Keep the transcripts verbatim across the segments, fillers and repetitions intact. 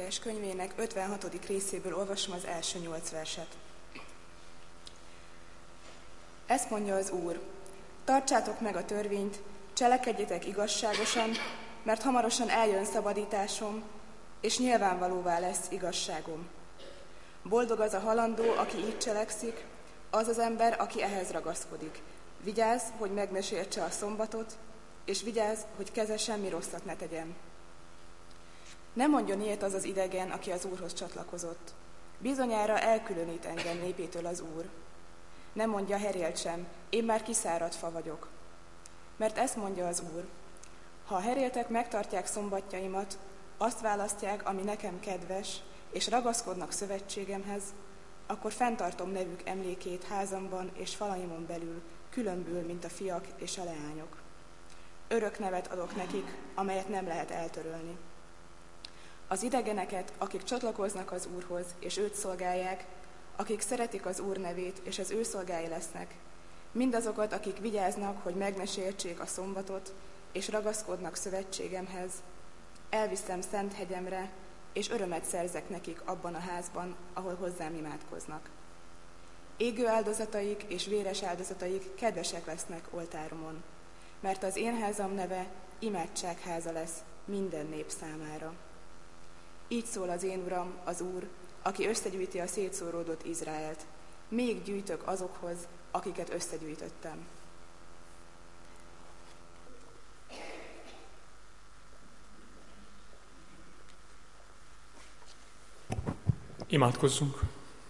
Ézsaiás könyvének ötvenhatodik részéből olvasom az első nyolc verset. Ezt mondja az Úr: tartsátok meg a törvényt, cselekedjetek igazságosan, mert hamarosan eljön szabadításom, és nyilvánvalóvá lesz igazságom. Boldog az a halandó, aki így cselekszik, az az ember, aki ehhez ragaszkodik. Vigyázz, hogy meg ne sértse a szombatot, és vigyázz, hogy keze semmi rosszat ne tegyen. Nem mondjon ilyet az az idegen, aki az Úrhoz csatlakozott. Bizonyára elkülönít engem népétől az Úr. Nem mondja herélt sem, én már kiszáradt fa vagyok. Mert ezt mondja az Úr: ha a heréltek megtartják szombatjaimat, azt választják, ami nekem kedves, és ragaszkodnak szövetségemhez, akkor fenntartom nevük emlékét házamban és falaimon belül, különbül, mint a fiak és a leányok. Örök nevet adok nekik, amelyet nem lehet eltörölni. Az idegeneket, akik csatlakoznak az Úrhoz, és őt szolgálják, akik szeretik az Úr nevét, és az ő szolgái lesznek, mindazokat, akik vigyáznak, hogy meg ne sértsék a szombatot, és ragaszkodnak szövetségemhez, elviszem szent hegyemre, és örömet szerzek nekik abban a házban, ahol hozzám imádkoznak. Égő áldozataik és véres áldozataik kedvesek lesznek oltáromon, mert az én házam neve imádságháza lesz minden nép számára. Így szól az én Uram, az Úr, aki összegyűjti a szétszóródott Izraelt. Még gyűjtök azokhoz, akiket összegyűjtöttem. Imádkozzunk!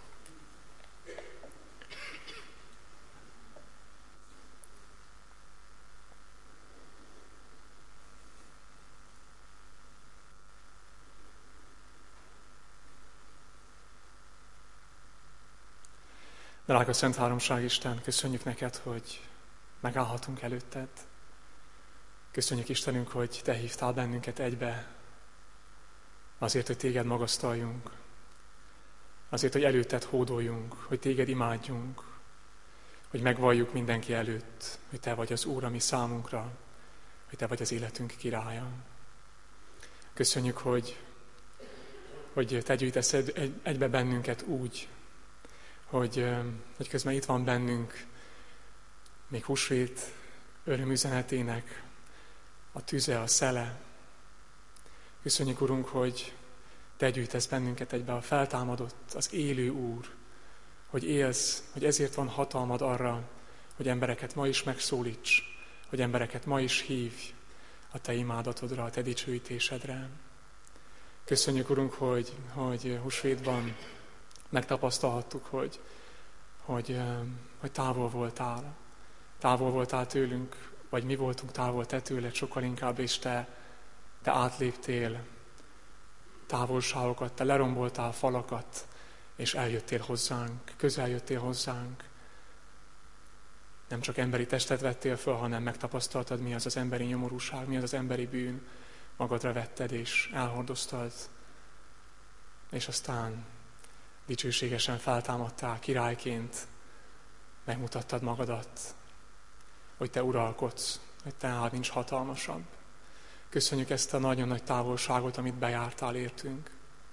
Drága Szent Háromság Isten, köszönjük neked, hogy megállhatunk előtted. Köszönjük Istenünk, hogy te hívtál bennünket egybe, azért, hogy téged magasztaljunk, azért, hogy előtted hódoljunk, hogy téged imádjunk, hogy megvalljuk mindenki előtt, hogy te vagy az Úr a mi számunkra, hogy te vagy az életünk királya. Köszönjük, hogy, hogy te gyűjtesz egy, egybe bennünket úgy, hogy, hogy közben itt van bennünk még húsvét örömüzenetének a tüze, a szele. Köszönjük, Urunk, hogy te gyűjtesz bennünket egybe a feltámadott, az élő Úr, hogy élsz, hogy ezért van hatalmad arra, hogy embereket ma is megszólíts, hogy embereket ma is hívj a te imádatodra, a te dicsőítésedre. Köszönjük, Urunk, hogy, hogy húsvétban megtapasztalhattuk, hogy, hogy, hogy távol voltál. Távol voltál tőlünk, vagy mi voltunk távol te tőled, sokkal inkább, és te, te átléptél távolságokat, te leromboltál falakat, és eljöttél hozzánk, közel jöttél hozzánk. Nem csak emberi testet vettél föl, hanem megtapasztaltad, mi az az emberi nyomorúság, mi az az emberi bűn, magadra vetted, és elhordoztad, és aztán dicsőségesen feltámadtál királyként, megmutattad magadat, hogy te uralkodsz, hogy te nálad nincs hatalmasabb. Köszönjük ezt a nagyon nagy távolságot, amit bejártál értünk.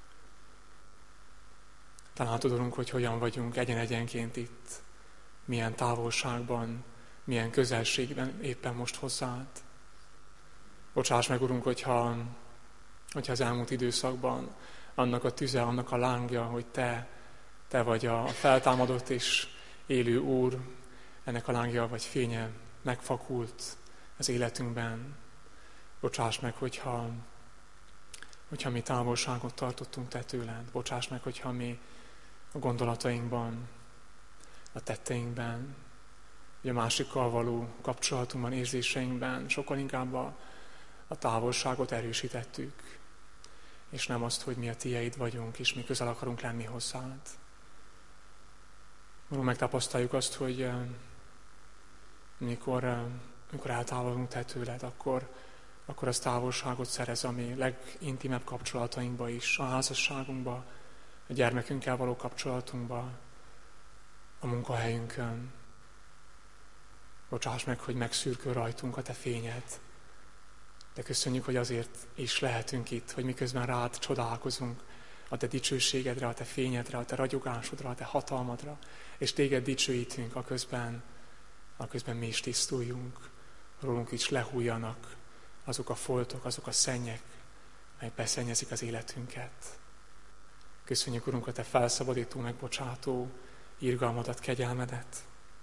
Talán tudunk, hogy hogyan vagyunk egyen-egyenként itt, milyen távolságban, milyen közelségben éppen most hozzád. Bocsáss meg, Urunk, hogyha, hogyha az elmúlt időszakban annak a tüze, annak a lángja, hogy te, te vagy a feltámadott és élő Úr, ennek a lángja vagy fénye megfakult az életünkben. Bocsáss meg, hogyha, hogyha mi távolságot tartottunk te tőled. Bocsáss meg, hogyha mi a gondolatainkban, a tetteinkben, vagy a másikkal való kapcsolatunkban, érzéseinkben sokkal inkább a, a távolságot erősítettük, és nem azt, hogy mi a tiéd vagyunk, és mi közel akarunk lenni hozzád. Úrunk, megtapasztaljuk azt, hogy mikor, mikor eltávolodunk te tőled, akkor, akkor az távolságot szerez a mi legintimebb kapcsolatainkba is, a házasságunkba, a gyermekünkkel való kapcsolatunkba, a munkahelyünkön. Bocsáss meg, hogy megszürkül rajtunk a te fényed, de köszönjük, hogy azért is lehetünk itt, hogy miközben rád csodálkozunk, a te dicsőségedre, a te fényedre, a te ragyogásodra, a te hatalmadra, és téged dicsőítünk, aközben, aközben mi is tisztuljunk, rólunk is lehújjanak azok a foltok, azok a szennyek, melyek beszennyezik az életünket. Köszönjük, Urunk, a te felszabadító, megbocsátó irgalmadat, kegyelmedet.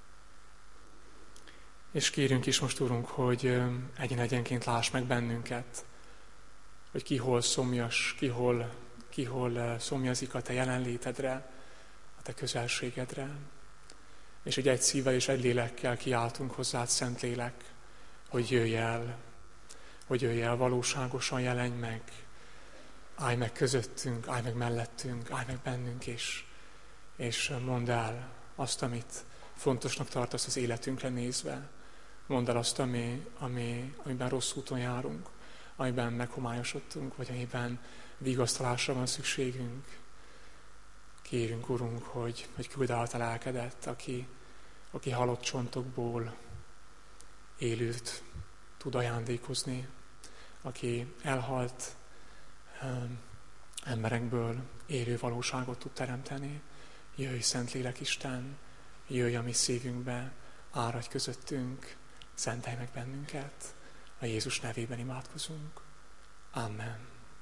És kérünk is most, Urunk, hogy egyen-egyenként láss meg bennünket, hogy ki hol szomjas, ki hol, ki hol szomjazik a te jelenlétedre, a te közelségedre. És hogy egy szívvel és egy lélekkel kiáltunk hozzád, Szentlélek, hogy jöjj el, hogy jöjj el, valóságosan jelenj meg, állj meg közöttünk, állj meg mellettünk, állj meg bennünk is, és mondd el azt, amit fontosnak tartasz az életünkre nézve. Mondd el azt, ami, ami, amiben rossz úton járunk, amiben meghomályosodtunk, vagy amiben vigasztalásra van szükségünk. Kérünk, Urunk, hogy, hogy küld el a te lelkedet, aki, aki halott csontokból élőt tud ajándékozni, aki elhalt um, emberekből élő valóságot tud teremteni. Jöjj, Szentlélek Isten, jöjj a mi szívünkbe, áradj közöttünk, szentelj meg bennünket. A Jézus nevében imádkozunk. Amen.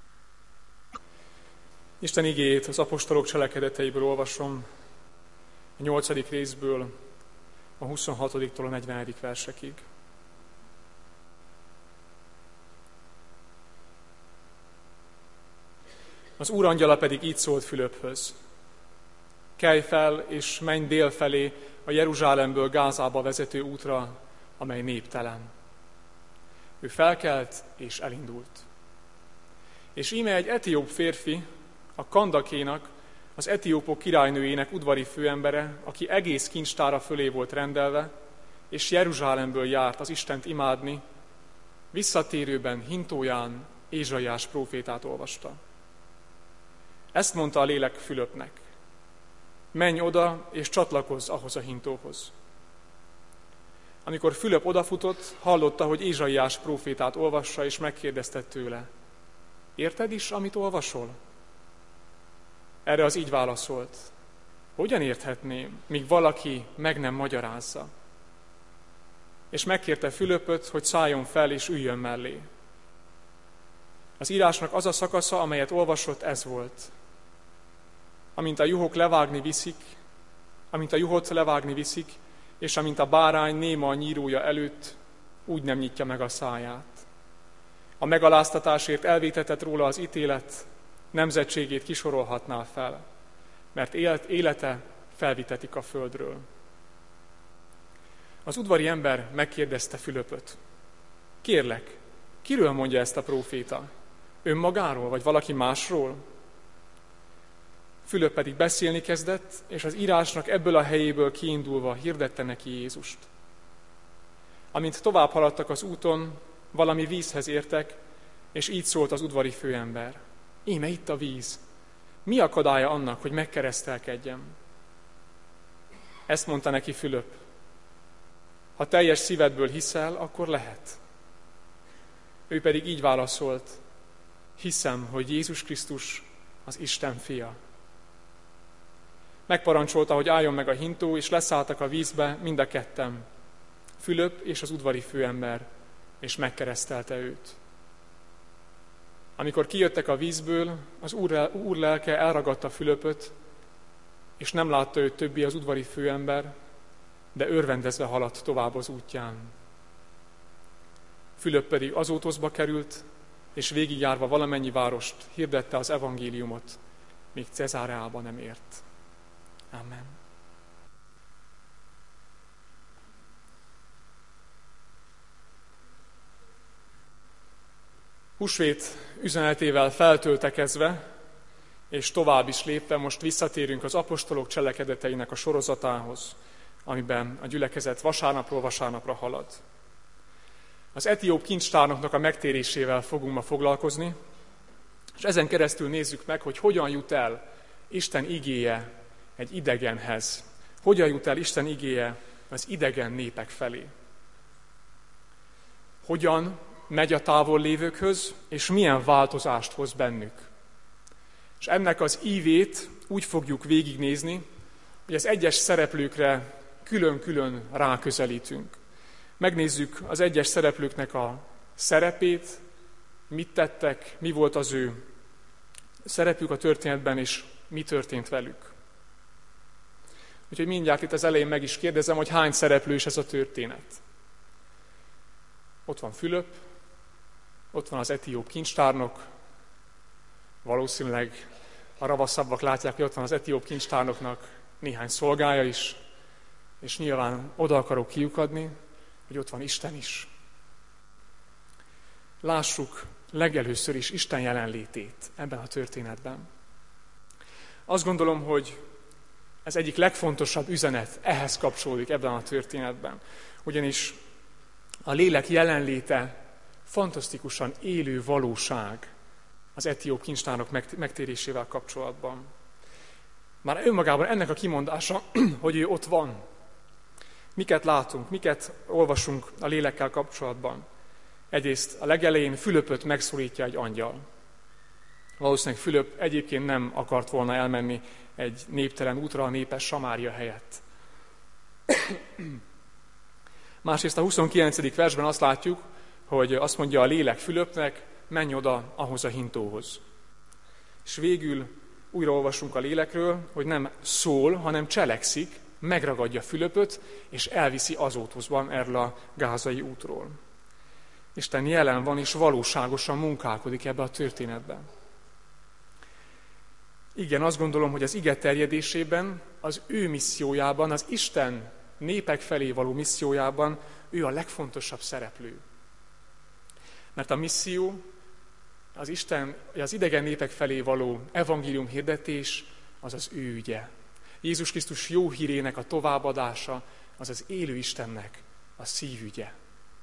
Isten igéjét az apostolok cselekedeteiből olvasom, a nyolcadik részből, a huszonhatodiktól a negyvenedik versekig. Az Úr angyala pedig így szólt Fülöphöz: kelj fel, és menj dél felé a Jeruzsálemből Gázába vezető útra, amely néptelen. Ő felkelt, és elindult. És íme egy etióp férfi, a Kandakénak, az etiópok királynőjének udvari főembere, aki egész kincstára fölé volt rendelve, és Jeruzsálemből járt az Istent imádni, visszatérőben hintóján Ézsaiás prófétát olvasta. Ezt mondta a lélek Fülöpnek: menj oda, és csatlakozz ahhoz a hintóhoz. Amikor Fülöp odafutott, hallotta, hogy Ézsaiás prófétát olvassa, és megkérdezte tőle: érted is, amit olvasol? Erre az így válaszolt: hogyan érthetném, míg valaki meg nem magyarázza? És megkérte Fülöpöt, hogy szálljon fel, és üljön mellé. Az írásnak az a szakasza, amelyet olvasott, ez volt: amint a juhok levágni viszik, amint a juhot levágni viszik, és amint a bárány néma a nyírója előtt, úgy nem nyitja meg a száját. A megaláztatásért elvétetett róla az ítélet, nemzetségét kisorolhatná fel, mert élete felvitetik a földről. Az udvari ember megkérdezte Fülöpöt: kérlek, kiről mondja ezt a próféta? Önmagáról, vagy valaki másról? Fülöp pedig beszélni kezdett, és az írásnak ebből a helyéből kiindulva hirdette neki Jézust. Amint tovább haladtak az úton, valami vízhez értek, és így szólt az udvari főember: íme itt a víz. Mi akadálya annak, hogy megkeresztelkedjem? Ezt mondta neki Fülöp: ha teljes szívedből hiszel, akkor lehet. Ő pedig így válaszolt: hiszem, hogy Jézus Krisztus az Isten fia. Megparancsolta, hogy álljon meg a hintó, és leszálltak a vízbe mind a ketten, Fülöp és az udvari főember, és megkeresztelte őt. Amikor kijöttek a vízből, az úr, úr lelke elragadta Fülöpöt, és nem látta őt többi az udvari főember, de örvendezve haladt tovább az útján. Fülöp pedig Azótoszba került, és végigjárva valamennyi várost hirdette az evangéliumot, míg Cezáreába nem ért. Amen. Húsvét üzenetével feltöltekezve, és tovább is lépve most visszatérünk az apostolok cselekedeteinek a sorozatához, amiben a gyülekezet vasárnapról vasárnapra halad. Az etióp kincstárnoknak a megtérésével fogunk ma foglalkozni, és ezen keresztül nézzük meg, hogy hogyan jut el Isten igéje egy idegenhez. Hogyan jut el Isten igéje az idegen népek felé. Hogyan megy a távol lévőkhöz, és milyen változást hoz bennük. És ennek az ívét úgy fogjuk végignézni, hogy az egyes szereplőkre külön-külön ráközelítünk. Megnézzük az egyes szereplőknek a szerepét, mit tettek, mi volt az ő szerepük a történetben, és mi történt velük. Úgyhogy mindjárt itt az elején meg is kérdezem, hogy hány szereplős ez a történet. Ott van Fülöp, ott van az etióp kincstárnok, valószínűleg a ravaszabbak látják, hogy ott van az etióp kincstárnoknak néhány szolgája is, és nyilván oda akarok kiukadni, hogy ott van Isten is. Lássuk legelőször is Isten jelenlétét ebben a történetben. Azt gondolom, hogy ez egyik legfontosabb üzenet ehhez kapcsolódik ebben a történetben. Ugyanis a lélek jelenléte fantasztikusan élő valóság az etióp kincstárnok megtérésével kapcsolatban. Már önmagában ennek a kimondása, hogy ő ott van. Miket látunk, miket olvasunk a lélekkel kapcsolatban? Egyrészt a legelején Fülöpöt megszólítja egy angyal. Valószínűleg Fülöp egyébként nem akart volna elmenni egy néptelen útra a népes Samária helyett. Másrészt a huszonkilencedik versben azt látjuk, hogy azt mondja a lélek Fülöpnek, menj oda ahhoz a hintóhoz. És végül újra olvasunk a lélekről, hogy nem szól, hanem cselekszik, megragadja Fülöpöt, és elviszi Azótuszban erről a gázai útról. Isten jelen van, és valóságosan munkálkodik ebbe a történetben. Igen, azt gondolom, hogy az ige terjedésében, az ő missziójában, az Isten népek felé való missziójában ő a legfontosabb szereplő. Mert a misszió, az Isten, az idegen népek felé való evangélium hirdetés, az az ő ügye. Jézus Krisztus jó hírének a továbbadása, az az élő Istennek a szívügye.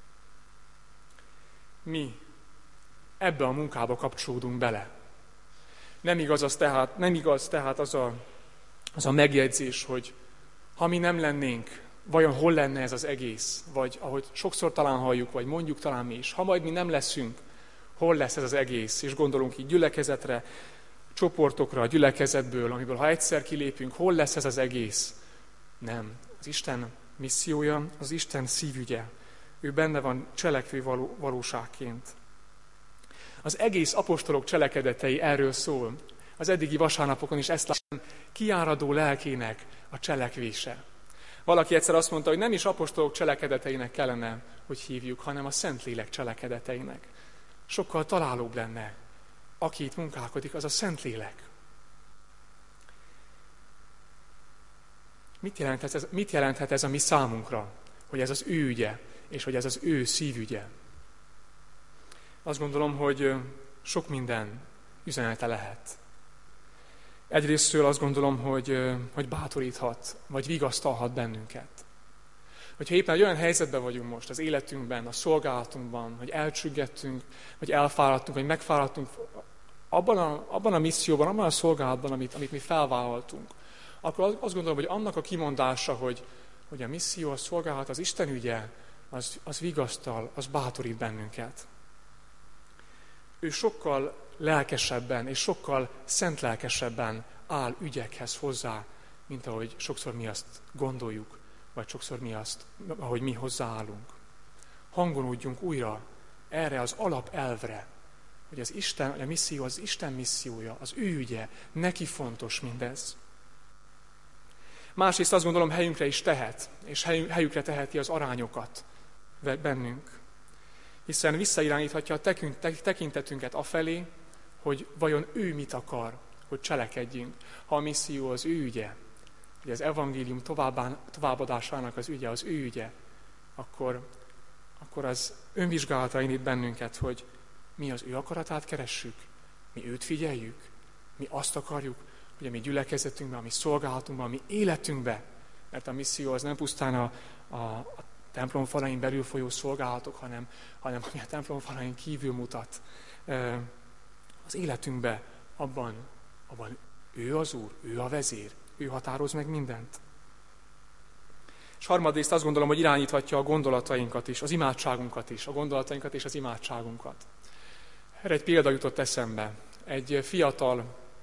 Mi ebbe a munkába kapcsolódunk bele. Nem igaz, az tehát, nem igaz tehát az a, az a megjegyzés, hogy ha mi nem lennénk, vajon hol lenne ez az egész? Vagy ahogy sokszor talán halljuk, vagy mondjuk talán mi is, ha majd mi nem leszünk, hol lesz ez az egész? És gondolunk így gyülekezetre, csoportokra a gyülekezetből, amiből ha egyszer kilépünk, hol lesz ez az egész? Nem. Az Isten missziója, az Isten szívügye. Ő benne van cselekvő való, valóságként. Az egész apostolok cselekedetei erről szól. Az eddigi vasárnapokon is ezt látom, kiáradó lelkének a cselekvése. Valaki egyszer azt mondta, hogy nem is apostolok cselekedeteinek kellene, hogy hívjuk, hanem a Szentlélek cselekedeteinek. Sokkal találóbb lenne, aki itt munkálkodik, az a Szentlélek. Mit jelenthet ez, mit jelenthet ez a mi számunkra, hogy ez az ő ügye, és hogy ez az ő szívügye? Azt gondolom, hogy sok minden üzenete lehet. Egyrésztről azt gondolom, hogy, hogy bátoríthat, vagy vigasztalhat bennünket. Hogyha éppen egy olyan helyzetben vagyunk most az életünkben, a szolgálatunkban, hogy elcsüggettünk, vagy elfáradtunk, vagy megfáradtunk abban a, abban a misszióban, abban a szolgálatban, amit, amit mi felvállaltunk, akkor azt gondolom, hogy annak a kimondása, hogy, hogy a misszió, a szolgálat, az Isten ügye, az, az vigasztal, az bátorít bennünket. Ő sokkal lelkesebben és sokkal szent lelkesebben áll ügyekhez hozzá, mint ahogy sokszor mi azt gondoljuk, vagy sokszor mi azt, ahogy mi hozzáállunk. Hangolódjunk újra erre az alapelvre, hogy az Isten, a misszió az Isten missziója, az ő ügye, neki fontos mindez. Másrészt azt gondolom, helyünkre is tehet, és helyükre teheti az arányokat bennünk. Hiszen visszairányíthatja a tekintetünket afelé, hogy vajon ő mit akar, hogy cselekedjünk. Ha a misszió az ő ügye, hogy az evangélium továbbadásának az ügye, az ő ügye, akkor, akkor az önvizsgálata indít bennünket, hogy mi az ő akaratát keressük, mi őt figyeljük, mi azt akarjuk, hogy a mi gyülekezetünkben, a mi szolgálatunkban, a mi életünkben, mert a misszió az nem pusztán a, a, a templom falain belül folyó szolgálatok, hanem, hanem ami a templom falain kívül mutat. Az életünkben abban, abban ő az Úr, ő a vezér, ő határoz meg mindent. És harmadrészt azt gondolom, hogy irányíthatja a gondolatainkat is, az imádságunkat is, a gondolatainkat és az imádságunkat. Erre egy példa jutott eszembe. Egy fiatal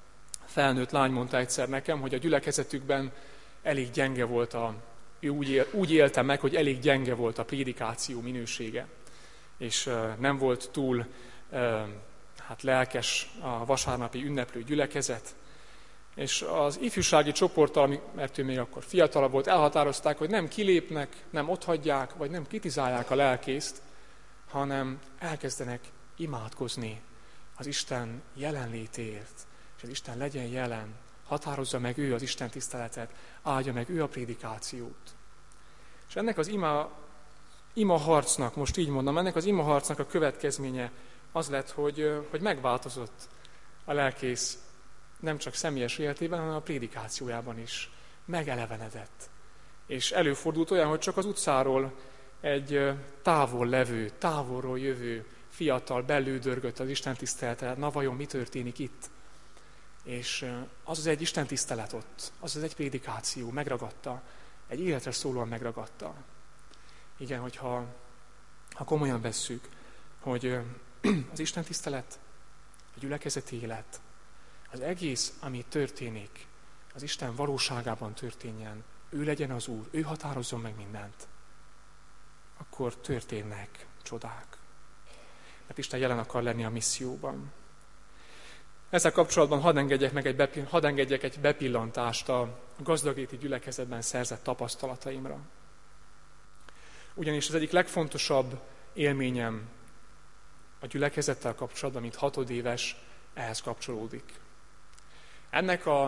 felnőtt lány mondta egyszer nekem, hogy a gyülekezetükben elég gyenge volt a, ő úgy, él, úgy élte meg, hogy elég gyenge volt a prédikáció minősége, és uh, nem volt túl uh, hát lelkes a vasárnapi ünneplő gyülekezet, és az ifjúsági csoporttal, mert ő még akkor fiatalabb volt, elhatározták, hogy nem kilépnek, nem otthagyják, vagy nem kritizálják a lelkészt, hanem elkezdenek imádkozni az Isten jelenlétéért, és az Isten legyen jelen, határozza meg ő az Isten tiszteletet, áldja meg ő a prédikációt. És ennek az ima, ima harcnak, most így mondom, ennek az ima harcnak a következménye az lett, hogy, hogy megváltozott a lelkész nem csak személyes életében, hanem a prédikációjában is. Megelevenedett. És előfordult olyan, hogy csak az utcáról egy távol levő, távolról jövő fiatal belődörgött az Isten tiszteletre, na vajon mi történik itt? És az az egy Isten tisztelet ott, az az egy prédikáció, megragadta, egy életre szólóan megragadta. Igen, hogyha ha komolyan vesszük, hogy az Isten tisztelet, a gyülekezeti élet, az egész, ami történik, az Isten valóságában történjen, ő legyen az Úr, ő határozzon meg mindent, akkor történnek csodák. Mert Isten jelen akar lenni a misszióban. Ezzel kapcsolatban hadd engedjek, meg egy, bepill- hadd engedjek egy bepillantást a gazdagréti gyülekezetben szerzett tapasztalataimra. Ugyanis az egyik legfontosabb élményem a gyülekezettel kapcsolatban, mint hatodéves, ehhez kapcsolódik. Ennek, a,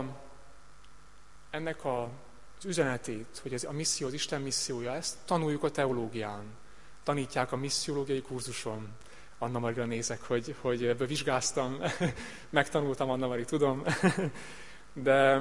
ennek a, az üzenetét, hogy ez a misszió, az Isten missziója, ezt tanuljuk a teológián. Tanítják a missziológiai kurzuson. Anna Marira nézek, hogy, hogy ebből vizsgáztam, megtanultam, Anna Mari, tudom. De,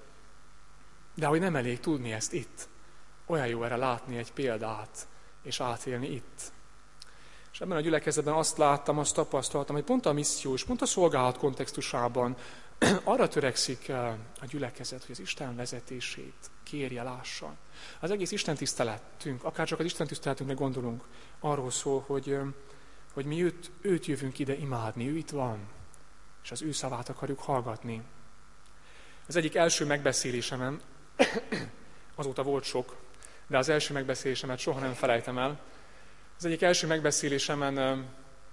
de hogy nem elég tudni ezt itt. Olyan jó erre látni egy példát, és átélni itt. És ebben a gyülekezetben azt láttam, azt tapasztaltam, hogy pont a misszió és pont a szolgálat kontextusában arra törekszik a gyülekezet, hogy az Isten vezetését kérje, lássa. Az egész Isten tiszteletünk, akár csak az Isten tiszteletünkre gondolunk, arról szól, hogy, hogy mi őt, őt jövünk ide imádni, ő itt van, és az ő szavát akarjuk hallgatni. Az egyik első megbeszélésemen, azóta volt sok, de az első megbeszélésemet soha nem felejtem el. Az egyik első megbeszélésemen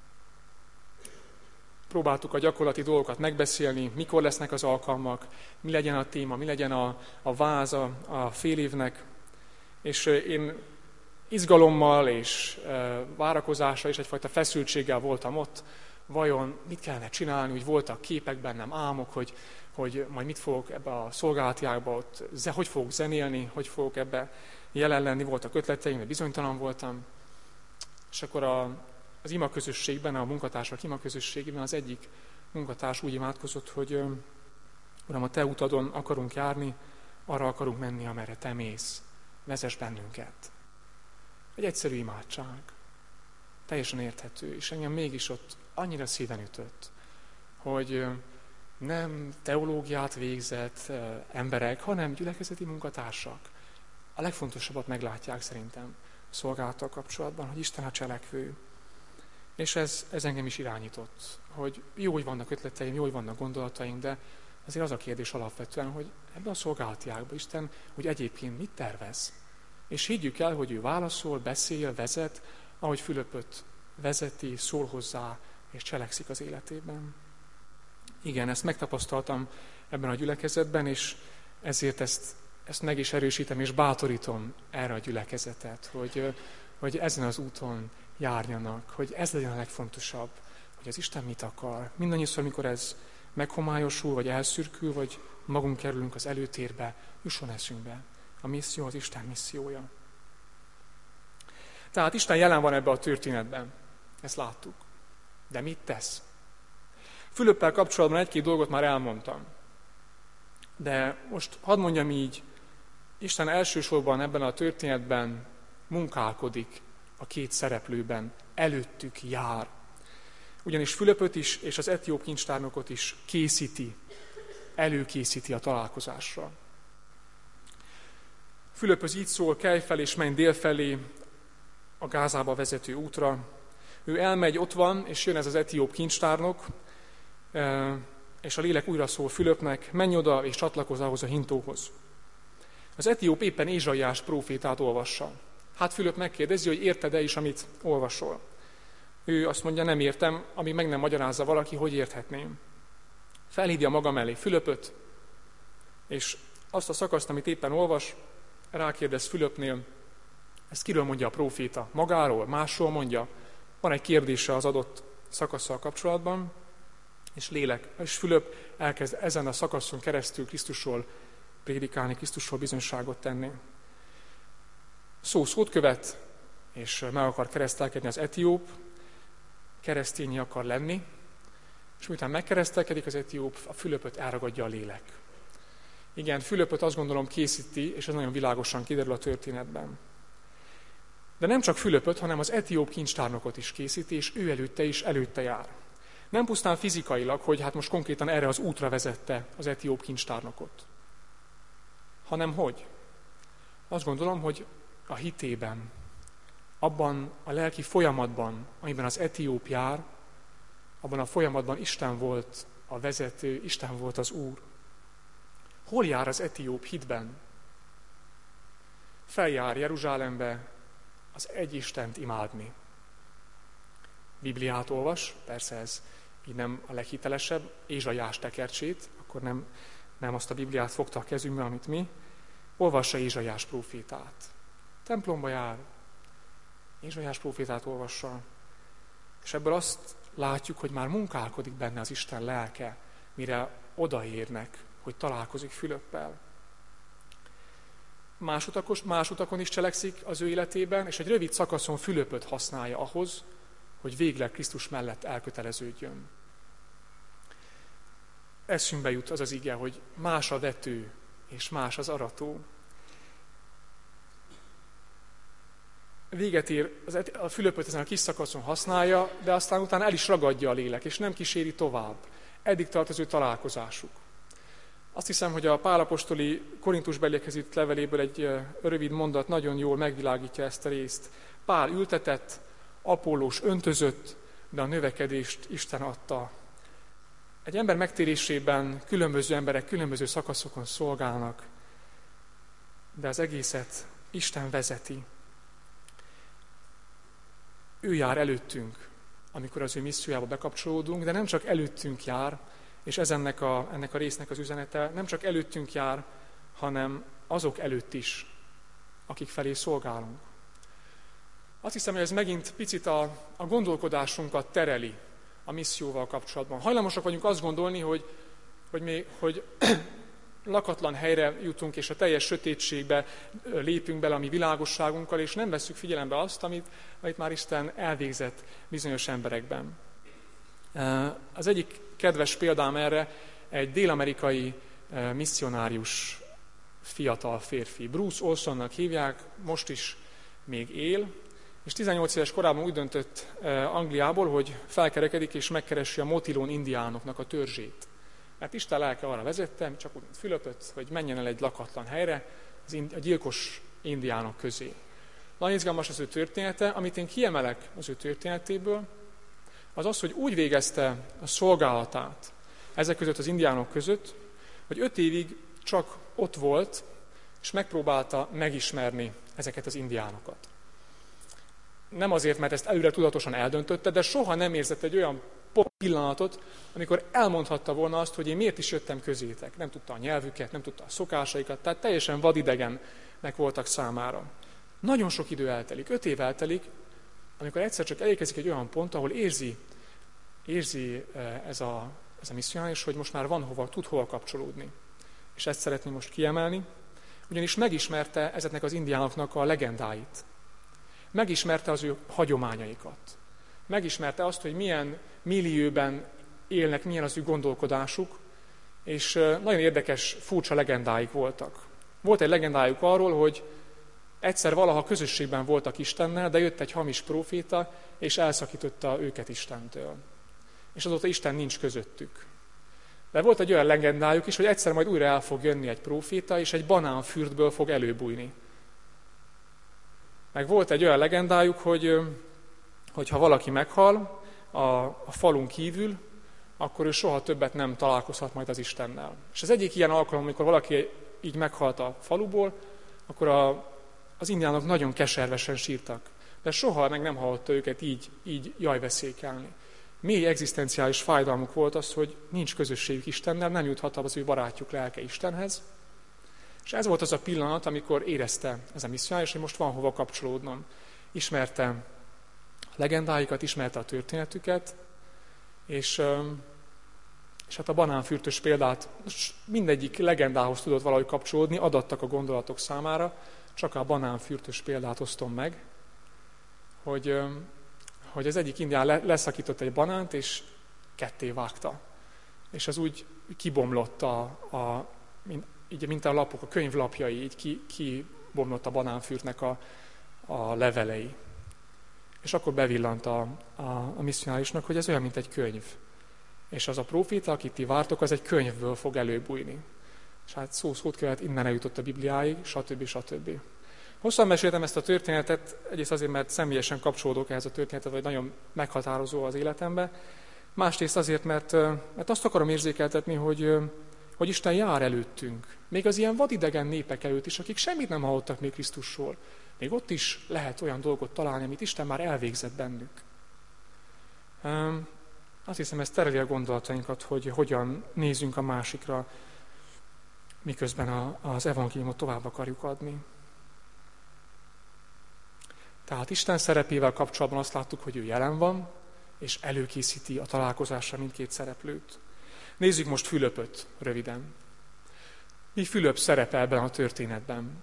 próbáltuk a gyakorlati dolgokat megbeszélni, mikor lesznek az alkalmak, mi legyen a téma, mi legyen a, a váz a, a fél évnek. És én izgalommal és várakozással és egyfajta feszültséggel voltam ott, vajon mit kellene csinálni, úgy voltak képek bennem, álmok, hogy, hogy majd mit fogok ebbe a szolgálati ágba, ott, hogy fogok zenélni, hogy fogok ebbe jelen lenni, voltak ötleteim, de bizonytalan voltam. És akkor a, az ima közösségben, a munkatársak ima közösségében az egyik munkatárs úgy imádkozott, hogy Uram, a Te utadon akarunk járni, arra akarunk menni, amerre Te mész. Vezess bennünket. Egy egyszerű imádság. Teljesen érthető, és engem mégis ott annyira szíven ütött, hogy nem teológiát végzett emberek, hanem gyülekezeti munkatársak. A legfontosabbat meglátják szerintem a szolgálattal kapcsolatban, hogy Isten a cselekvő. És ez, ez engem is irányított, hogy jó, hogy vannak ötleteim, jó, hogy vannak gondolataim, de azért az a kérdés alapvetően, hogy ebben a szolgálati ágban Isten, hogy egyébként mit tervez. És higgyük el, hogy ő válaszol, beszél, vezet, ahogy Fülöpöt vezeti, szól hozzá, és cselekszik az életében. Igen, ezt megtapasztaltam ebben a gyülekezetben, és ezért ezt, ezt meg is erősítem, és bátorítom erre a gyülekezetet, hogy, hogy ezen az úton járjanak, hogy ez legyen a legfontosabb, hogy az Isten mit akar. Mindannyiszor, amikor ez meghomályosul, vagy elszürkül, vagy magunk kerülünk az előtérbe, jusson eszünkbe. A misszió az Isten missziója. Tehát Isten jelen van ebben a történetben. Ezt láttuk. De mit tesz? Fülöppel kapcsolatban egy-két dolgot már elmondtam. De most hadd mondjam így, Isten elsősorban ebben a történetben munkálkodik a két szereplőben. Előttük jár. Ugyanis Fülöpöt is és az etióp kincstárnokot is készíti, előkészíti a találkozásra. Fülöphöz így szól, kelj fel és menj délfelé a Gázába vezető útra. Ő elmegy, ott van, és jön ez az etióp kincstárnok, és a lélek újra szól Fülöpnek, menj oda és csatlakozz ahhoz a hintóhoz. Az etióp éppen Ézsaiás prófétát olvassa. Hát Fülöp megkérdezi, hogy érted-e is, amit olvasol. Ő azt mondja, nem értem, amíg meg nem magyarázza valaki, hogy érthetném. Felhívja maga mellé Fülöpöt, és azt a szakaszt, amit éppen olvas, rákérdez Fülöpnél, ezt kiről mondja a próféta? Magáról? Másról mondja? Van egy kérdése az adott szakasszal kapcsolatban, és lélek, és Fülöp elkezd ezen a szakaszon keresztül Krisztusról prédikálni, Krisztusról bizonyságot tenni. Szó szót követ, és meg akar keresztelkedni az etióp, keresztényi akar lenni, és miután megkeresztelkedik az etióp, a Fülöpöt elragadja a lélek. Igen, Fülöpöt azt gondolom készíti, és ez nagyon világosan kiderül a történetben. De nem csak Fülöpöt, hanem az etióp kincstárnokot is készíti, és ő előtte is előtte jár. Nem pusztán fizikailag, hogy hát most konkrétan erre az útra vezette az etióp kincstárnokot, hanem hogy? Azt gondolom, hogy a hitében, abban a lelki folyamatban, amiben az etióp jár, abban a folyamatban Isten volt a vezető, Isten volt az Úr. Hol jár az etióp hitben? Feljár Jeruzsálembe az egy Istent imádni. Bibliát olvas, persze ez így nem a leghitelesebb, Ézsaiás tekercsét, akkor nem, nem azt a Bibliát fogta a kezünkbe, amit mi. Olvassa Ézsaiás prófétát. Templomba jár, Ézsaiás prófétát olvassa, és ebből azt látjuk, hogy már munkálkodik benne az Isten lelke, mire odaérnek, hogy találkozik Fülöppel. Más, utakos, más utakon is cselekszik az ő életében, és egy rövid szakaszon Fülöpöt használja ahhoz, hogy végleg Krisztus mellett elköteleződjön. Eszünkbe jut az az ige, hogy más a vető, és más az arató. Véget ér, a Fülöpöt ezen a kis szakaszon használja, de aztán utána el is ragadja a lélek, és nem kíséri tovább. Eddig tart az ő találkozásuk. Azt hiszem, hogy a Pál apostoli Korintusbeliekhez írt leveléből egy rövid mondat nagyon jól megvilágítja ezt a részt. Pál ültetett, Apollós öntözött, de a növekedést Isten adta. Egy ember megtérésében különböző emberek különböző szakaszokon szolgálnak, de az egészet Isten vezeti. Ő jár előttünk, amikor az ő missziójába bekapcsolódunk, de nem csak előttünk jár, és ez ennek a, ennek a résznek az üzenete, nem csak előttünk jár, hanem azok előtt is, akik felé szolgálunk. Azt hiszem, hogy ez megint picit a, a gondolkodásunkat tereli a misszióval kapcsolatban. Hajlamosak vagyunk azt gondolni, hogy, hogy, mi, hogy lakatlan helyre jutunk, és a teljes sötétségbe lépünk bele a mi világosságunkkal, és nem vesszük figyelembe azt, amit, amit már Isten elvégzett bizonyos emberekben. Az egyik kedves példám erre egy dél-amerikai misszionárius fiatal férfi. Bruce Olsonnak hívják, most is még él, és tizennyolc éves korában úgy döntött Angliából, hogy felkerekedik és megkeresi a Motilón indiánoknak a törzsét. Mert Isten lelke arra vezette, csak úgy, mint Fülöpöt, hogy menjen el egy lakatlan helyre, a gyilkos indiánok közé. Nagyon izgalmas az ő története, amit én kiemelek az ő történetéből, az az, hogy úgy végezte a szolgálatát ezek között az indiánok között, hogy öt évig csak ott volt, és megpróbálta megismerni ezeket az indiánokat. Nem azért, mert ezt előre tudatosan eldöntötte, de soha nem érzett egy olyan pillanatot, amikor elmondhatta volna azt, hogy én miért is jöttem közétek. Nem tudta a nyelvüket, nem tudta a szokásaikat, tehát teljesen vadidegennek voltak számára. Nagyon sok idő eltelik, öt év eltelik, amikor egyszer csak elérkezik egy olyan pont, ahol érzi, érzi ez a, ez a misszionárius, hogy most már van hova, tud hova kapcsolódni. És ezt szeretném most kiemelni, ugyanis megismerte ezeknek az indiánoknak a legendáit. Megismerte az ő hagyományaikat. Megismerte azt, hogy milyen millióben élnek, milyen az ő gondolkodásuk, és nagyon érdekes, furcsa legendáik voltak. Volt egy legendájuk arról, hogy egyszer valaha közösségben voltak Istennel, de jött egy hamis próféta, és elszakította őket Istentől. És azóta Isten nincs közöttük. De volt egy olyan legendájuk is, hogy egyszer majd újra el fog jönni egy próféta, és egy banánfürdből fog előbújni. Meg volt egy olyan legendájuk, hogy, hogy ha valaki meghal a, a falun kívül, akkor ő soha többet nem találkozhat majd az Istennel. És az egyik ilyen alkalom, amikor valaki így meghalt a faluból, akkor a, az indiánok nagyon keservesen sírtak. De soha meg nem hallotta őket így, így jajveszékelni. Mély egzisztenciális fájdalmuk volt az, hogy nincs közösségük Istennel, nem juthat az ő barátjuk lelke Istenhez. És ez volt az a pillanat, amikor érezte ez a misszionárius, hogy most van hova kapcsolódnom. Ismerte a legendáikat, ismerte a történetüket, és, és hát a banánfürtös példát mindegyik legendához tudott valahogy kapcsolódni, adattak a gondolatok számára, csak a banánfürtös példát osztom meg, hogy, hogy az egyik indián leszakított egy banánt, és ketté vágta. És az úgy kibomlott, a, a, így, mint a lapok, a könyvlapjai, így ki, kibomlott a banánfürtnek a, a levelei. És akkor bevillant a, a, a misszionárisnak, hogy ez olyan, mint egy könyv. És az a próféta, akit ti vártok, az egy könyvből fog előbújni. És hát szó szót követ, innen eljutott a Bibliáig, stb. stb. Hosszan meséltem ezt a történetet, egyrészt azért, mert személyesen kapcsolódok ehhez a történetet, vagy nagyon meghatározó az életembe. Másrészt azért, mert, mert azt akarom érzékeltetni, hogy, hogy Isten jár előttünk. Még az ilyen vadidegen népek előtt is, akik semmit nem hallottak még Krisztusról. Még ott is lehet olyan dolgot találni, amit Isten már elvégzett bennük. Azt hiszem, ez tereli a gondolatainkat, hogy hogyan nézünk a másikra, miközben a, az evangéliumot tovább akarjuk adni. Tehát Isten szerepével kapcsolatban azt láttuk, hogy ő jelen van, és előkészíti a találkozásra mindkét szereplőt. Nézzük most Fülöpöt röviden. Mi Fülöp szerepe ebben a történetben?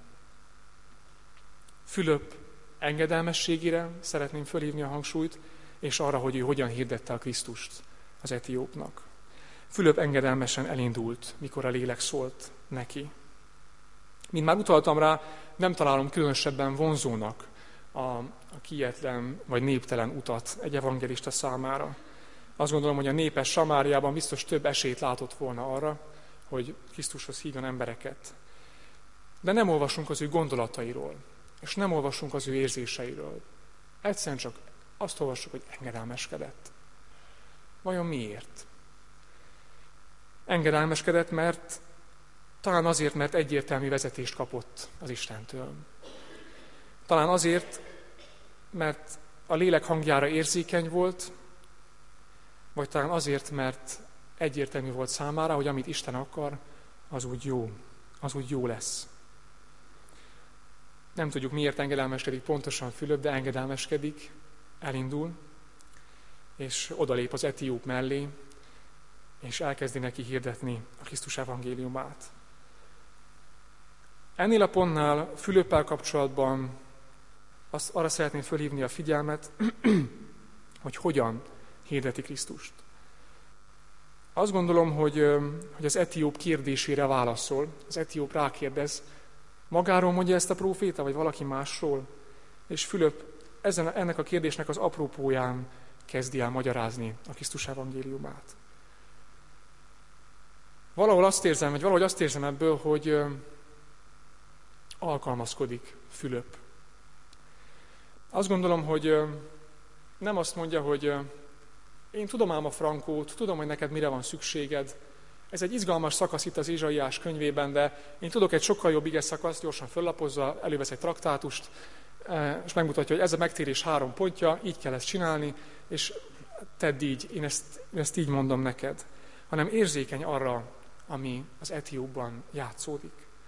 Fülöp engedelmességére szeretném fölhívni a hangsúlyt, és arra, hogy ő hogyan hirdette a Krisztust az etiópnak. Fülöp engedelmesen elindult, mikor a lélek szólt neki. Mint már utaltam rá, nem találom különösebben vonzónak a, a kietlen vagy néptelen utat egy evangelista számára. Azt gondolom, hogy a népes Samáriában biztos több esélyt látott volna arra, hogy Krisztushoz hívjon embereket. De nem olvasunk az ő gondolatairól, és nem olvasunk az ő érzéseiről. Egyszerűen csak azt olvassuk, hogy engedelmeskedett. Vajon miért? Engedelmeskedett, mert talán azért, mert egyértelmű vezetést kapott az Istentől. Talán azért, mert a lélek hangjára érzékeny volt, vagy talán azért, mert egyértelmű volt számára, hogy amit Isten akar, az úgy jó, az úgy jó lesz. Nem tudjuk, miért engedelmeskedik pontosan Fülöp, de engedelmeskedik, elindul, és odalép az etióp mellé, és elkezdi neki hirdetni a Krisztus evangéliumát. Ennél a pontnál Fülöppel kapcsolatban azt, arra szeretném fölhívni a figyelmet, hogy hogyan hirdeti Krisztust. Azt gondolom, hogy, hogy az etióp kérdésére válaszol. Az etióp rákérdez, magáról mondja ezt a próféta, vagy valaki másról? És Fülöp ezen, ennek a kérdésnek az apropóján kezdi el magyarázni a Krisztus evangéliumát. Valahol azt érzem, vagy valahogy azt érzem ebből, hogy alkalmazkodik Fülöp. Azt gondolom, hogy nem azt mondja, hogy én tudom ám a frankót, tudom, hogy neked mire van szükséged. Ez egy izgalmas szakasz itt az Ézsaiás könyvében, de én tudok egy sokkal jobb ige szakaszt, gyorsan föllapozza, elővesz egy traktátust, és megmutatja, hogy ez a megtérés három pontja, így kell ezt csinálni, és tedd így, én ezt, én ezt így mondom neked. Hanem érzékeny arra, ami az etiópban játszódik.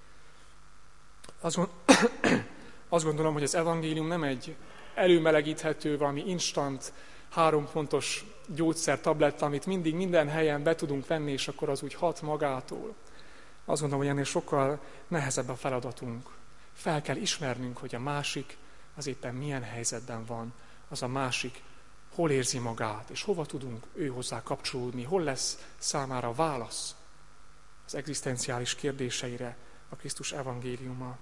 Azt gondolom, hogy az evangélium nem egy előmelegíthető, valami instant, három pontos gyógyszertabletta, amit mindig minden helyen be tudunk venni, és akkor az úgy hat magától. Azt gondolom, hogy ennél sokkal nehezebb a feladatunk. Fel kell ismernünk, hogy a másik az éppen milyen helyzetben van, az a másik hol érzi magát, és hova tudunk ő hozzá kapcsolódni, hol lesz számára válasz az egzisztenciális kérdéseire a Krisztus evangéliuma.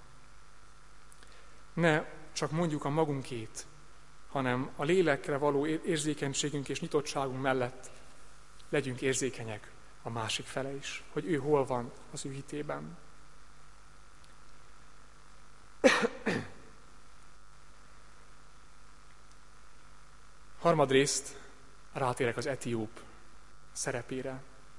Ne csak mondjuk a magunkét, hanem a lélekre való érzékenységünk és nyitottságunk mellett legyünk érzékenyek a másik fele is, hogy ő hol van az ő hitében. Harmadrészt rátérek az etióp szerepére.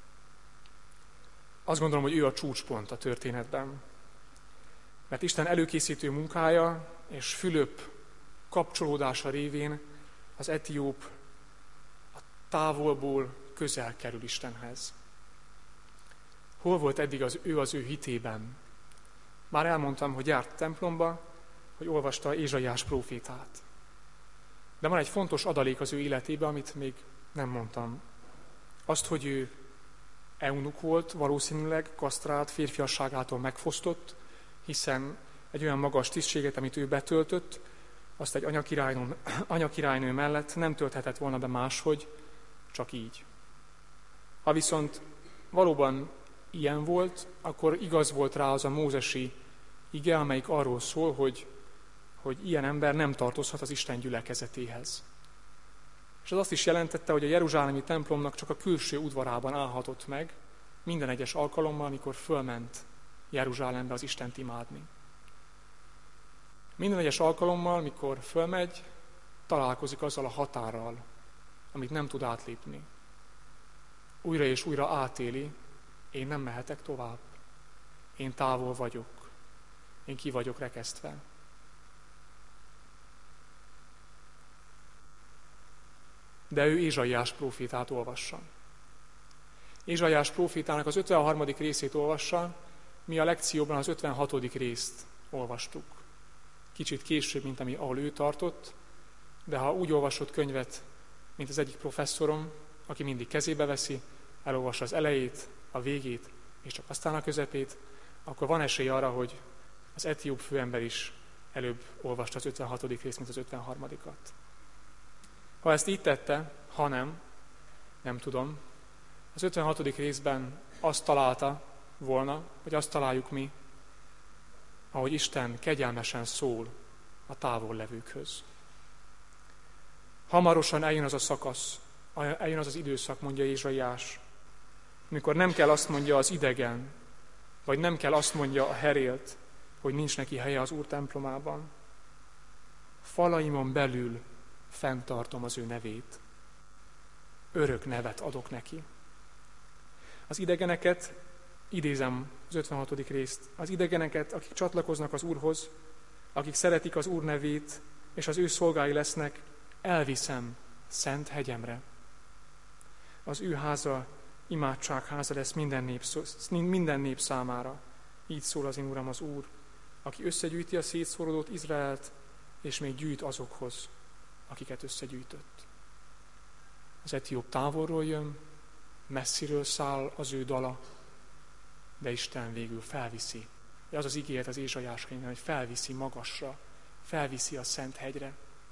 Azt gondolom, hogy ő a csúcspont a történetben. Mert Isten előkészítő munkája és Fülöp kapcsolódása révén az etióp a távolból közel kerül Istenhez. Hol volt eddig az ő az ő hitében? Már elmondtam, hogy járt a templomba, hogy olvasta Ézsaiás prófétát. De van egy fontos adalék az ő életében, amit még nem mondtam. Azt, hogy ő eunuk volt, valószínűleg kasztrált, férfiasságától megfosztott, hiszen egy olyan magas tisztséget, amit ő betöltött, azt egy anyakirálynő, anyakirálynő mellett nem tölthetett volna be máshogy, csak így. Ha viszont valóban ilyen volt, akkor igaz volt rá az a mózesi ige, amelyik arról szól, hogy, hogy ilyen ember nem tartozhat az Isten gyülekezetéhez. És az azt is jelentette, hogy a jeruzsálemi templomnak csak a külső udvarában állhatott meg minden egyes alkalommal, amikor fölment Jeruzsálembe az Istent imádni. Minden egyes alkalommal, mikor fölmegy, találkozik azzal a határral, amit nem tud átlépni. Újra és újra átéli, én nem mehetek tovább. Én távol vagyok. Én ki vagyok rekesztve. De ő Ézsaiás prófétát olvassa. Ézsaiás prófétának az ötvenharmadik részét olvassa, mi a lekcióban az ötvenhatodik részt olvastuk. Kicsit később, mint ami, ahol ő tartott, de ha úgy olvasott könyvet, mint az egyik professzorom, aki mindig kezébe veszi, elolvassa az elejét, a végét, és csak aztán a közepét, akkor van esély arra, hogy az etióp főember is előbb olvasta az ötvenhatodik részt, mint az ötvenharmadikat. Ha ezt így tette, ha nem, nem tudom, az ötvenhatodik részben azt találta volna, hogy azt találjuk mi, ahogy Isten kegyelmesen szól a távol levőkhöz. Hamarosan eljön az a szakasz, eljön az az időszak, mondja Ézsaiás, amikor nem kell azt mondja az idegen, vagy nem kell azt mondja a herélt, hogy nincs neki helye az Úr templomában. Falaimon belül fenntartom az ő nevét. Örök nevet adok neki. Az idegeneket, idézem az ötvenhatodik részt, az idegeneket, akik csatlakoznak az Úrhoz, akik szeretik az Úr nevét, és az ő szolgái lesznek, elviszem szent hegyemre. Az ő háza imádságháza lesz minden nép, minden nép számára. Így szól az én Uram az Úr, aki összegyűjti a szétszórodott Izraelt, és még gyűjt azokhoz, akiket összegyűjtött. Az etióp távolról jön, messziről száll az ő dala, de Isten végül felviszi. Az az ígéret az Ézsaiás könyvben, hogy felviszi magasra, felviszi a szent hegyre.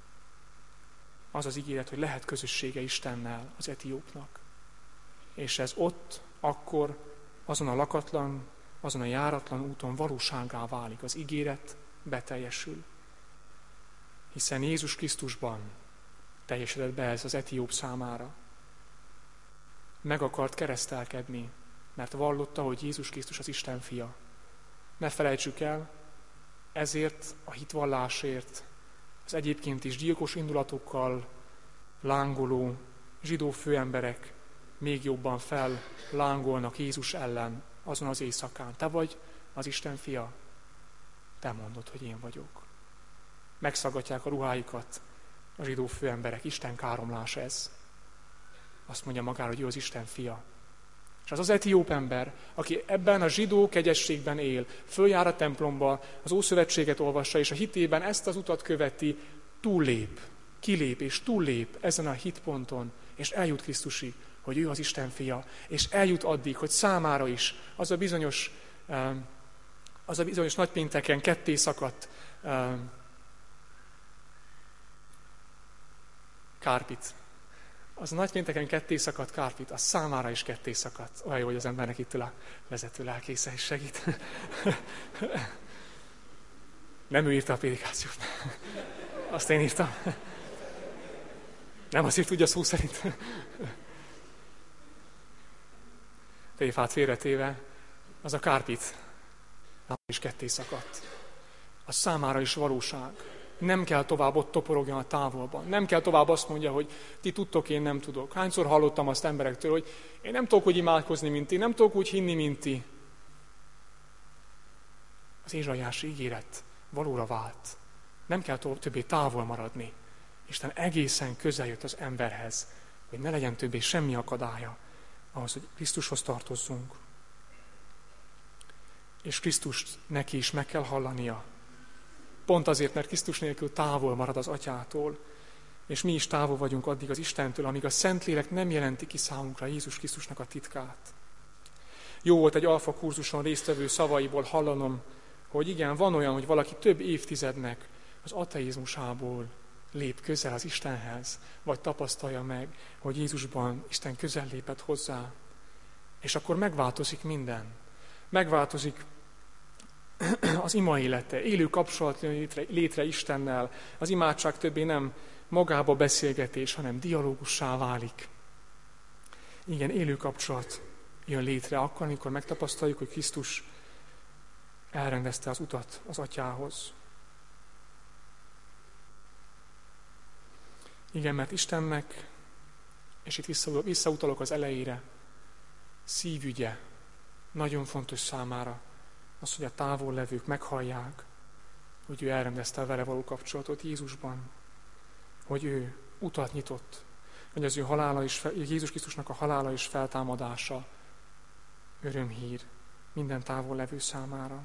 Az az ígéret, hogy lehet közössége Istennel az etiópnak. És ez ott, akkor, azon a lakatlan, azon a járatlan úton valósággá válik. Az ígéret beteljesül. Hiszen Jézus Krisztusban teljesedett be ez az etióp számára. Meg akart keresztelkedni, mert vallotta, hogy Jézus Krisztus az Isten fia. Ne felejtsük el, ezért a hitvallásért, az egyébként is gyilkos indulatokkal lángoló zsidó főemberek még jobban fellángolnak Jézus ellen azon az éjszakán. Te vagy az Isten fia? Te mondod, hogy én vagyok. Megszaggatják a ruháikat a zsidó főemberek. Isten káromlás ez. Azt mondja magára, hogy ő az Isten fia. És az az etióp ember, aki ebben a zsidó kegyességben él, följár a templomba, az Ószövetséget olvassa, és a hitében ezt az utat követi, túllép, kilép és túllép ezen a hitponton, és eljut Krisztusig, hogy ő az Isten fia, és eljut addig, hogy számára is az a bizonyos, az a bizonyos nagypénteken ketté szakadt kárpit. Az a nagypénteken ketté szakadt kárpit, az számára is ketté szakadt. Olyan jó, hogy az embernek itt a vezető lelkésze is segít. Nem ő írta a prédikációt. Azt én írtam. Nem azért tudja szó szerint. Téfát félretéve, az a kárpit is ketté szakadt. Az számára is valóság. nem kell tovább ott toporogjon a távolban. Nem kell tovább azt mondja, hogy ti tudtok, én nem tudok. Hányszor hallottam azt emberektől, hogy én nem tudok úgy imádkozni, mint ti, nem tudok úgy hinni, mint ti. Az ézsaiási ígéret valóra vált. Nem kell többé távol maradni. Isten egészen közel jött az emberhez, hogy ne legyen többé semmi akadálya ahhoz, hogy Krisztushoz tartozzunk. És Krisztust neki is meg kell hallania. Pont azért, mert Krisztus nélkül távol marad az Atyától, és mi is távol vagyunk addig az Istentől, amíg a Szentlélek nem jelenti ki számunkra Jézus Krisztusnak a titkát. Jó volt egy alfa kurzuson résztvevő szavaiból hallanom, hogy igen, van olyan, hogy valaki több évtizednek az ateizmusából lép közel az Istenhez, vagy tapasztalja meg, hogy Jézusban Isten közel lépett hozzá. És akkor megváltozik minden. Megváltozik az ima élete, élő kapcsolat létre, létre Istennel. Az imádság többé nem magába beszélgetés, hanem dialógussá válik. Igen, élő kapcsolat jön létre akkor, amikor megtapasztaljuk, hogy Krisztus elrendezte az utat az Atyához. Igen, mert Istennek, és itt visszautalok az elejére, szívügye nagyon fontos számára az, hogy a távol levők meghallják, hogy ő elrendezte a vele való kapcsolatot Jézusban, hogy ő utat nyitott, hogy az ő halála és Jézus Krisztusnak a halála és feltámadása örömhír minden távol levő számára.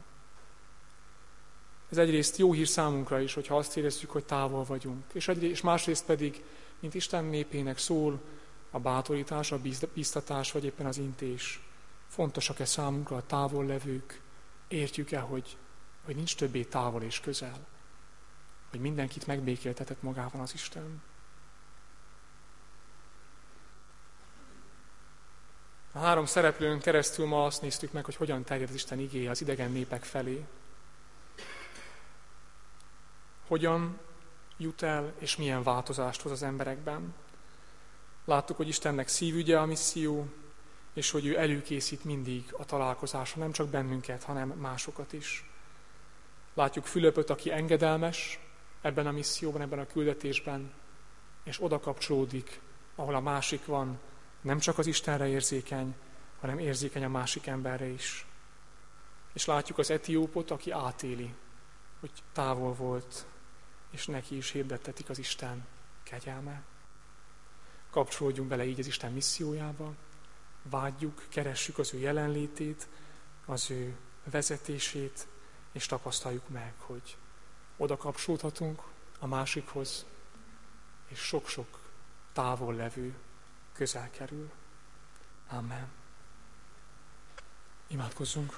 Ez egyrészt jó hír számunkra is, hogyha azt érezzük, hogy távol vagyunk. És, egyrészt, és másrészt pedig, mint Isten népének szól a bátorítás, a bíztatás, vagy éppen az intés. Fontosak-e számunkra a távol levők? Értjük-e, hogy, hogy nincs többé távol és közel? Hogy mindenkit megbékéltetett magában az Isten? A három szereplőn keresztül ma azt néztük meg, hogy hogyan terjed az Isten igéje az idegen népek felé. Hogyan jut el, és milyen változást hoz az emberekben. Láttuk, hogy Istennek szívügye a misszió, és hogy ő előkészít mindig a találkozásra, nem csak bennünket, hanem másokat is. Látjuk Fülöpöt, aki engedelmes ebben a misszióban, ebben a küldetésben, és oda kapcsolódik, ahol a másik van, nem csak az Istenre érzékeny, hanem érzékeny a másik emberre is. És látjuk az etiópot, aki átéli, hogy távol volt, és neki is hirdettetik az Isten kegyelme. Kapcsolódjunk bele így az Isten missziójába, vágyjuk, keressük az ő jelenlétét, az ő vezetését, és tapasztaljuk meg, hogy oda kapcsolódhatunk a másikhoz, és sok-sok távol levő közel kerül. Amen. Imádkozzunk.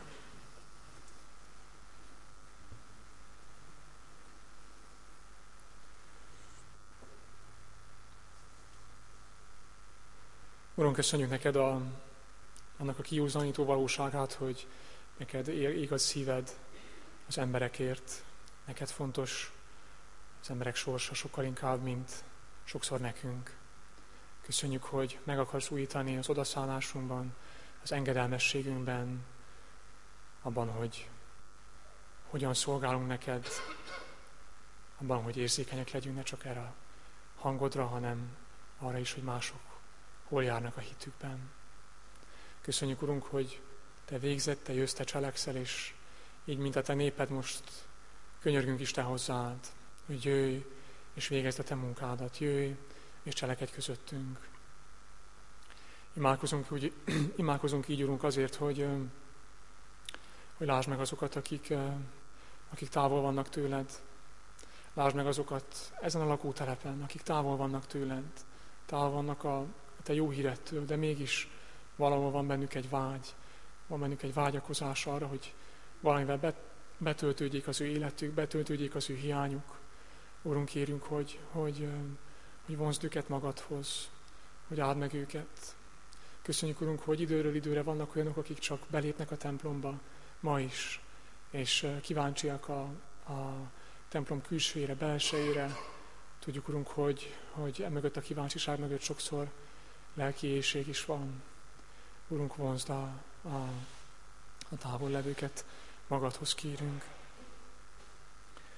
Uram, köszönjük neked a, annak a kiúzanító valóságát, hogy neked igaz szíved az emberekért. Neked fontos az emberek sorsa sokkal inkább, mint sokszor nekünk. Köszönjük, hogy meg akarsz újítani az odaszállásunkban, az engedelmességünkben, abban, hogy hogyan szolgálunk neked, abban, hogy érzékenyek legyünk ne csak erre a hangodra, hanem arra is, hogy mások hol járnak a hitükben. Köszönjük, Urunk, hogy Te végzett, Te jössz, Te cselekszel, és így, mint a Te néped, most könyörgünk is Te hozzád, hogy jöjj, és végezd a Te munkádat, jöjj, és cselekedj közöttünk. Imádkozunk, úgy, imádkozunk így, Urunk, azért, hogy, hogy lásd meg azokat, akik, akik távol vannak tőled. Lásd meg azokat ezen a lakótelepen, akik távol vannak tőled. Távol vannak a Te jó hírettől, de mégis valahol van bennük egy vágy, van bennük egy vágyakozás arra, hogy valamivel betöltődjék az ő életük, betöltődjék az ő hiányuk. Urunk, kérünk, hogy, hogy, hogy vonzd őket magadhoz, hogy áld meg őket. Köszönjük, Urunk, hogy időről időre vannak olyanok, akik csak belépnek a templomba, ma is, és kíváncsiak a, a templom külsőjére, belsejére. Tudjuk, Urunk, hogy, hogy emögött a kíváncsiság mögött sokszor lelki éhség is van. Urunk, vonzd a, a, a távol levőket, magadhoz kérünk.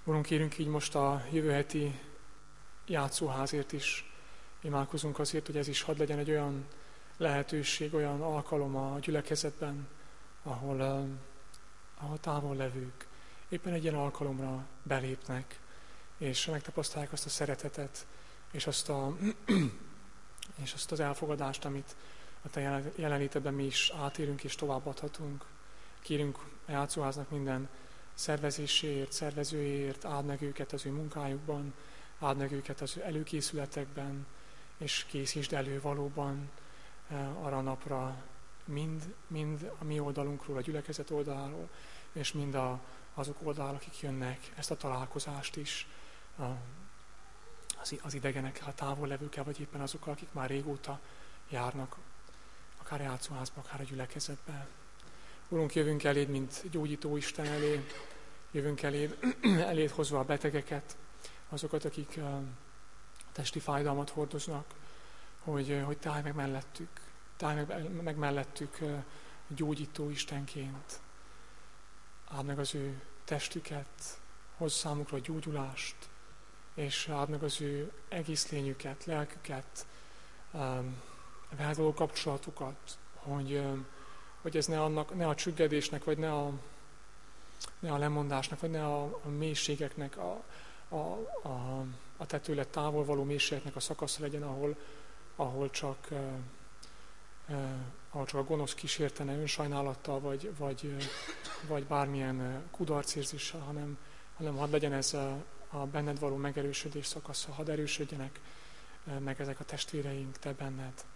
Urunk, kérünk így most a jövő heti játszóházért is. Imádkozunk azért, hogy ez is hadd legyen egy olyan lehetőség, olyan alkalom a gyülekezetben, ahol, uh, ahol távol levők éppen egy ilyen alkalomra belépnek, és megtapasztalják azt a szeretetet, és azt, a, és azt az elfogadást, amit a te jelenlétedben mi is átérünk és továbbadhatunk. Kérünk a játszóháznak minden szervezéséért, szervezőért, áld meg őket az ő munkájukban, áld meg őket az ő előkészületekben, és készítsd elő valóban arra a napra mind, mind a mi oldalunkról, a gyülekezet oldaláról, és mind a, azok oldalról, akik jönnek, ezt a találkozást is a, az, az idegenekkel, a távol levőkkel, vagy éppen azokkal, akik már régóta járnak, akár játszóházba, akár a gyülekezetbe. Urunk, jövünk eléd, mint gyógyító Isten elé, jövünk eléd, eléd hozva a betegeket, azokat, akik uh, testi fájdalmat hordoznak, hogy, hogy te állj meg mellettük, te állj meg, meg mellettük uh, gyógyító Istenként. Áld meg az ő testüket, hozz számukra gyógyulást, és áld meg az ő egész lényüket, lelküket, um, veled való kapcsolatukat, hogy, um, hogy ez ne, annak, ne a csüggedésnek, vagy ne a, ne a lemondásnak, vagy ne a, a mélységeknek, a, a, a, a te tőled távol való mélységeknek a szakasz legyen, ahol, ahol, csak, uh, uh, ahol csak a gonosz kísértene önsajnálattal, vagy, vagy, uh, vagy bármilyen uh, kudarcérzéssel, hanem, hanem hadd legyen ez a, a benned való megerősödés szakasza, hadd erősödjenek uh, meg ezek a testvéreink te benned.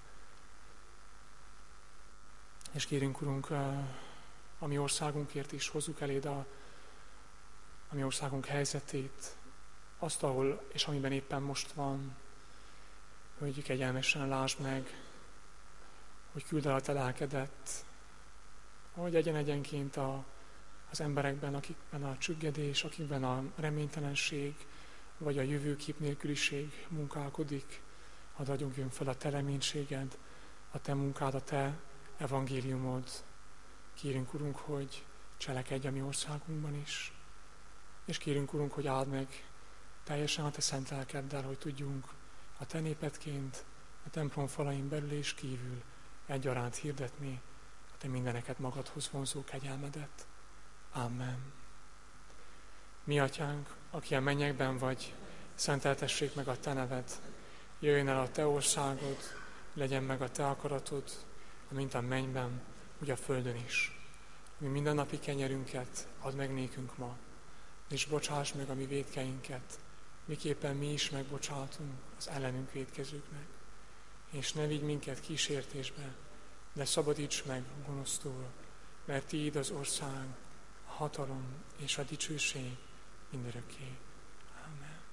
És kérünk, Urunk, a mi országunkért is hozzuk eléd a, a mi országunk helyzetét, azt, ahol és amiben éppen most van, hogy kegyelmesen lásd meg, hogy küld el a te lelkedet, hogy egyen-egyenként a, az emberekben, akikben a csüggedés, akikben a reménytelenség, vagy a jövőkép nélküliség munkálkodik, hadd ragyogjon fel a te reménységed, a te munkád, a te evangéliumod. Kérünk, Urunk, hogy cselekedj a mi országunkban is. És kérünk, Urunk, hogy áld meg teljesen a te szent lelkeddel, hogy tudjunk a te népedként, a templom falain belül és kívül egyaránt hirdetni a te mindeneket magadhoz vonzó kegyelmedet. Amen. Mi atyánk, aki a mennyekben vagy, szenteltessék meg a te neved. Jöjjön el a te országod, legyen meg a te akaratod, mint a mennyben, úgy a földön is. Mi mindennapi kenyerünket add meg nékünk ma, és bocsáss meg a mi vétkeinket, miképpen mi is megbocsátunk az ellenünk vétkezőknek. És ne vigy minket kísértésbe, de szabadíts meg a gonosztól, mert tiéd az ország, a hatalom és a dicsőség mindörökké. Amen.